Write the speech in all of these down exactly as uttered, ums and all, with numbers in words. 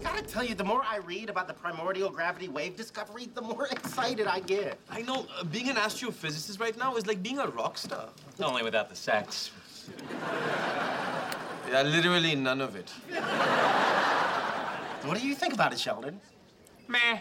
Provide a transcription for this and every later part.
gotta tell you, the more I read about the primordial gravity wave discovery, the more excited I get. I know, uh, being an astrophysicist right now is like being a rock star. Only without the sex. Yeah, literally none of it. What do you think about it, Sheldon? Meh.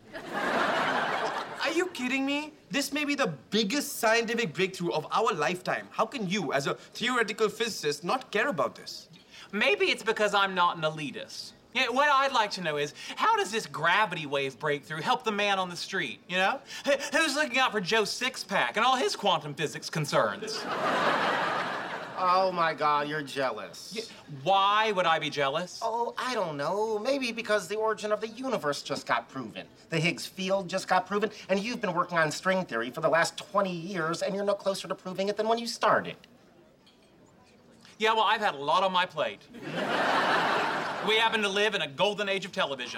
Are you kidding me? This may be the biggest scientific breakthrough of our lifetime. How can you, as a theoretical physicist, not care about this? Maybe it's because I'm not an elitist. Yeah, what I'd like to know is, how does this gravity wave breakthrough help the man on the street, you know? Who's looking out for Joe Sixpack and all his quantum physics concerns? Oh, my God, you're jealous. Yeah, why would I be jealous? Oh, I don't know. Maybe because the origin of the universe just got proven. The Higgs field just got proven, and you've been working on string theory for the last twenty years, and you're no closer to proving it than when you started. Yeah, well, I've had a lot on my plate. We happen to live in a golden age of television.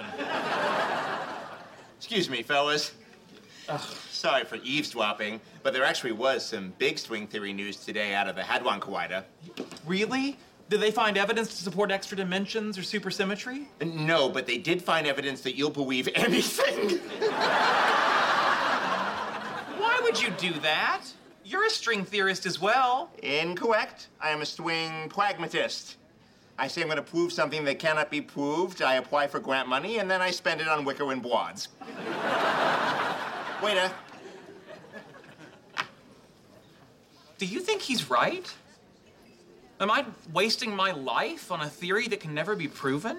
Excuse me, fellas. Ugh, sorry for eavesdropping, but there actually was some big string theory news today out of the Hadron Collider. Really? Did they find evidence to support extra dimensions or supersymmetry? No, but they did find evidence that you'll believe anything. Why would you do that? You're a string theorist as well. Incorrect. I am a string pragmatist. I say I'm going to prove something that cannot be proved. I apply for grant money, and then I spend it on wicker and broads. Waiter. Do you think he's right? Am I wasting my life on a theory that can never be proven?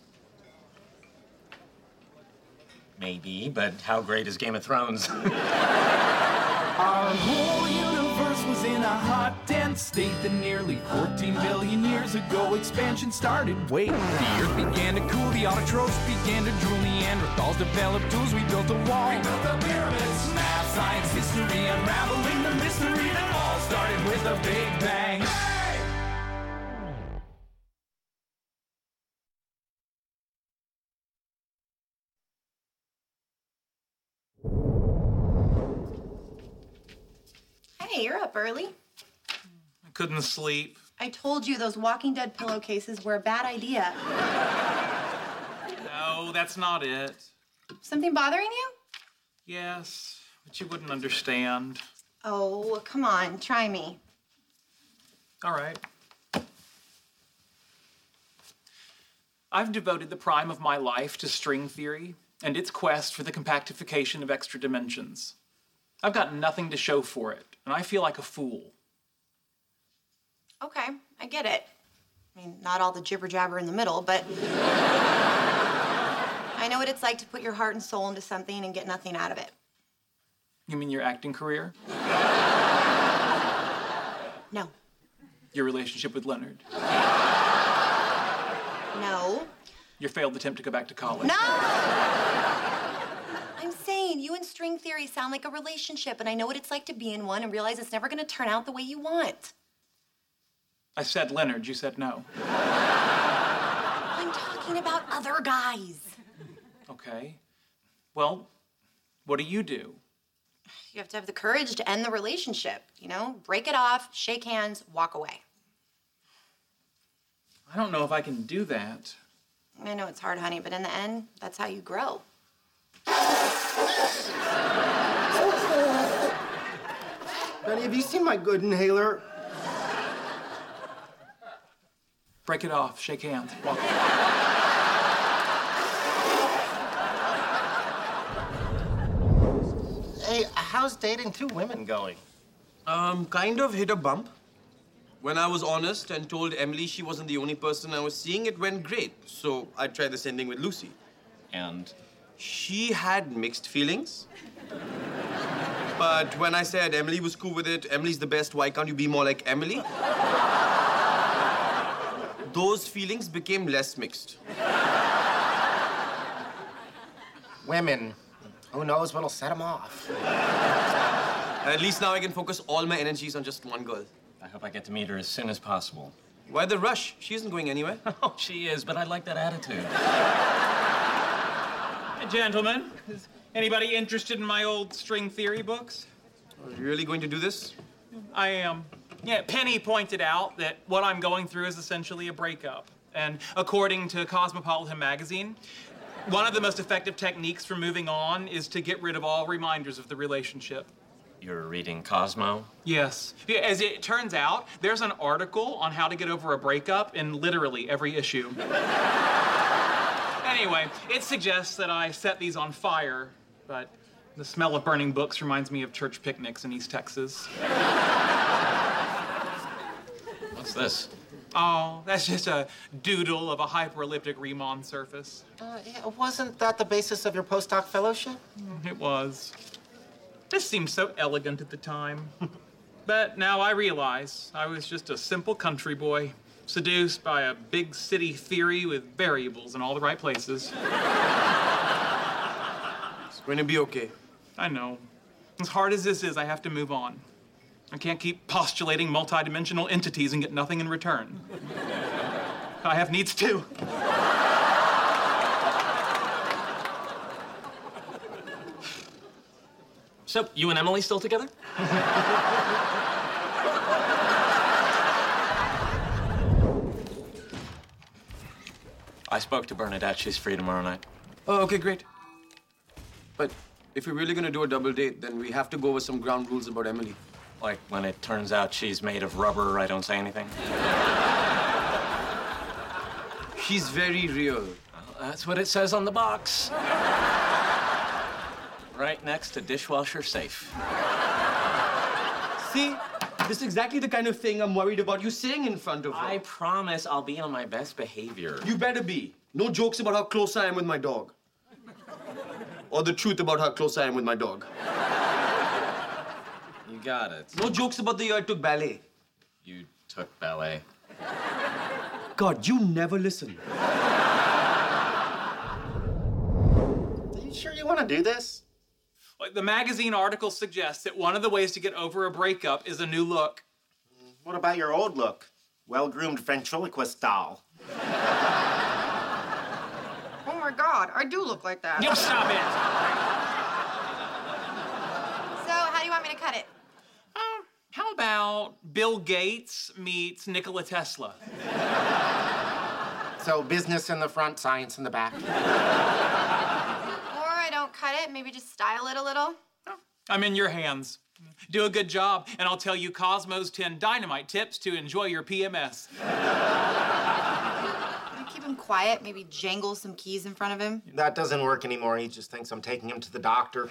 Maybe, but how great is Game of Thrones? Our whole universe was in a hot, dense state that nearly fourteen billion years ago expansion started. Wait, the earth began to cool, the autotrophs began to drool, Neanderthals developed tools, we built a wall. We built the pyramids, math, science, history, unraveling the mystery that all started with a big bang. Hey! Hey, you're up early. I couldn't sleep. I told you those Walking Dead pillowcases were a bad idea. No, that's not it. Something bothering you? Yes, but you wouldn't understand. Oh, come on, try me. All right. I've devoted the prime of my life to string theory and its quest for the compactification of extra dimensions. I've got nothing to show for it, and I feel like a fool. Okay, I get it. I mean, not all the jibber-jabber in the middle, but... I know what it's like to put your heart and soul into something and get nothing out of it. You mean your acting career? No. Your relationship with Leonard? No. Your failed attempt to go back to college? No! I'm saying you and string theory sound like a relationship, and I know what it's like to be in one and realize it's never going to turn out the way you want. I said Leonard, you said no. I'm talking about other guys. Okay. Well, what do you do? You have to have the courage to end the relationship, you know? Break it off, shake hands, walk away. I don't know if I can do that. I know it's hard, honey, but in the end, that's how you grow. Benny, have you seen my good inhaler? Break it off, shake hands, walk away. Hey, how's dating two women going? Um, kind of hit a bump. When I was honest and told Emily she wasn't the only person I was seeing, it went great. So I tried the same thing with Lucy. And She had mixed feelings. But when I said Emily was cool with it, Emily's the best, why can't you be more like Emily? Those feelings became less mixed. Women. Who knows what'll set them off? At least now I can focus all my energies on just one girl. I hope I get to meet her as soon as possible. Why the rush? She isn't going anywhere. Oh, she is, but I like that attitude. Hey, gentlemen, is anybody interested in my old string theory books? Are you really going to do this? I am. Yeah, Penny pointed out that what I'm going through is essentially a breakup. And according to Cosmopolitan magazine, one of the most effective techniques for moving on is to get rid of all reminders of the relationship. You're reading Cosmo? Yes. Yeah, as it turns out, there's an article on how to get over a breakup in literally every issue. Anyway, it suggests that I set these on fire, but the smell of burning books reminds me of church picnics in East Texas. What's this? Oh, that's just a doodle of a hyperelliptic Riemann surface. Uh, yeah, wasn't that the basis of your postdoc fellowship? It was. This seemed so elegant at the time. But now I realize I was just a simple country boy, seduced by a big city theory with variables in all the right places. It's going to be okay. I know. As hard as this is, I have to move on. I can't keep postulating multidimensional entities and get nothing in return. I have needs too. So, you and Emily still together? I spoke to Bernadette. She's free tomorrow night. Oh, okay, great. But if we're really gonna do a double date, then we have to go over some ground rules about Emily. Like when it turns out she's made of rubber, I don't say anything? She's very real. Well, that's what it says on the box. Right next to dishwasher safe. See? This is exactly the kind of thing I'm worried about you saying in front of her. I promise I'll be on my best behavior. You better be. No jokes about how close I am with my dog. Or the truth about how close I am with my dog. You got it. No jokes about the year I took ballet. You took ballet. God, you never listen. Are you sure you want to do this? Like, the magazine article suggests that one of the ways to get over a breakup is a new look. What about your old look? Well-groomed ventriloquist doll. Oh my God, I do look like that. You stop it! So, how do you want me to cut it? Um, how about Bill Gates meets Nikola Tesla? So business in the front, science in the back. Or I don't cut it, maybe just style it a little. I'm in your hands. Do a good job, and I'll tell you Cosmo's ten dynamite tips to enjoy your P M S. Keep him quiet, maybe jangle some keys in front of him. That doesn't work anymore. He just thinks I'm taking him to the doctor.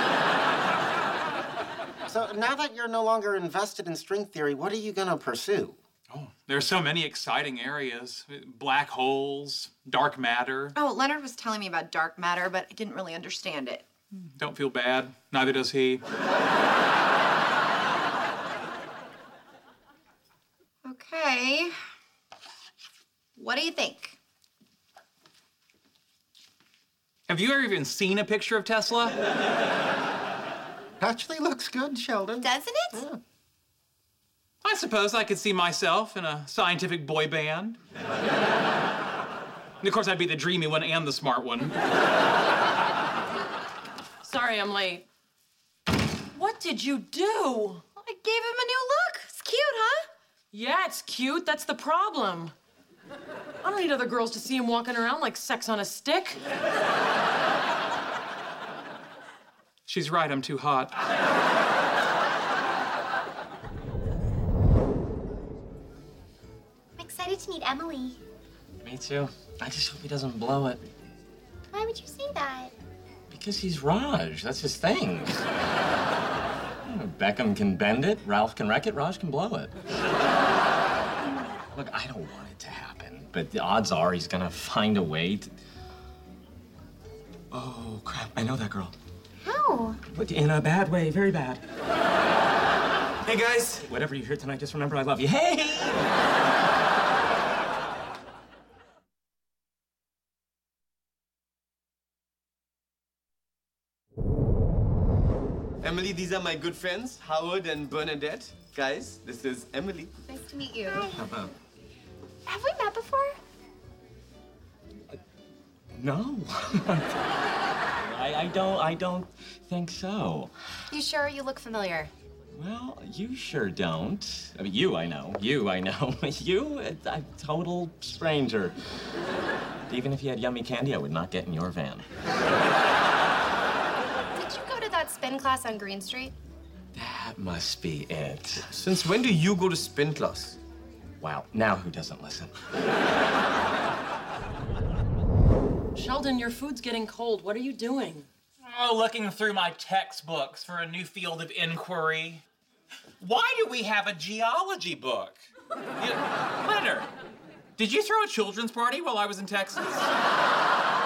So now that you're no longer invested in string theory, what are you gonna pursue? Oh, there are so many exciting areas. Black holes, dark matter. Oh, Leonard was telling me about dark matter, but I didn't really understand it. Don't feel bad. Neither does he. Okay. What do you think? Have you ever even seen a picture of Tesla? Actually looks good, Sheldon. Doesn't it? Yeah. I suppose I could see myself in a scientific boy band. And of course, I'd be the dreamy one and the smart one. Sorry I'm late. What did you do? I gave him a new look. It's cute, huh? Yeah, it's cute. That's the problem. I don't need other girls to see him walking around like sex on a stick. She's right, I'm too hot. I'm excited to meet Emily. Me too. I just hope he doesn't blow it. Why would you say that? Because he's Raj. That's his thing. Beckham can bend it, Ralph can wreck it, Raj can blow it. Look, I don't want it to happen, but the odds are he's gonna find a way to... Oh, crap, I know that girl. How? But in a bad way, very bad. Hey, guys. Whatever you hear tonight, just remember I love you. Hey! Emily, these are my good friends, Howard and Bernadette. Guys, this is Emily. Nice to meet you. How about... Have we met before? No. I, I don't, I don't think so. You sure you look familiar? Well, you sure don't. I mean, you, I know. You, I know. You, a, a total stranger. Even if you had yummy candy, I would not get in your van. Did you go to that spin class on Green Street? That must be it. Since when do you go to spin class? Wow, now who doesn't listen? Sheldon, your food's getting cold. What are you doing? Oh, looking through my textbooks for a new field of inquiry. Why do we have a geology book? You, Leonard, did you throw a children's party while I was in Texas?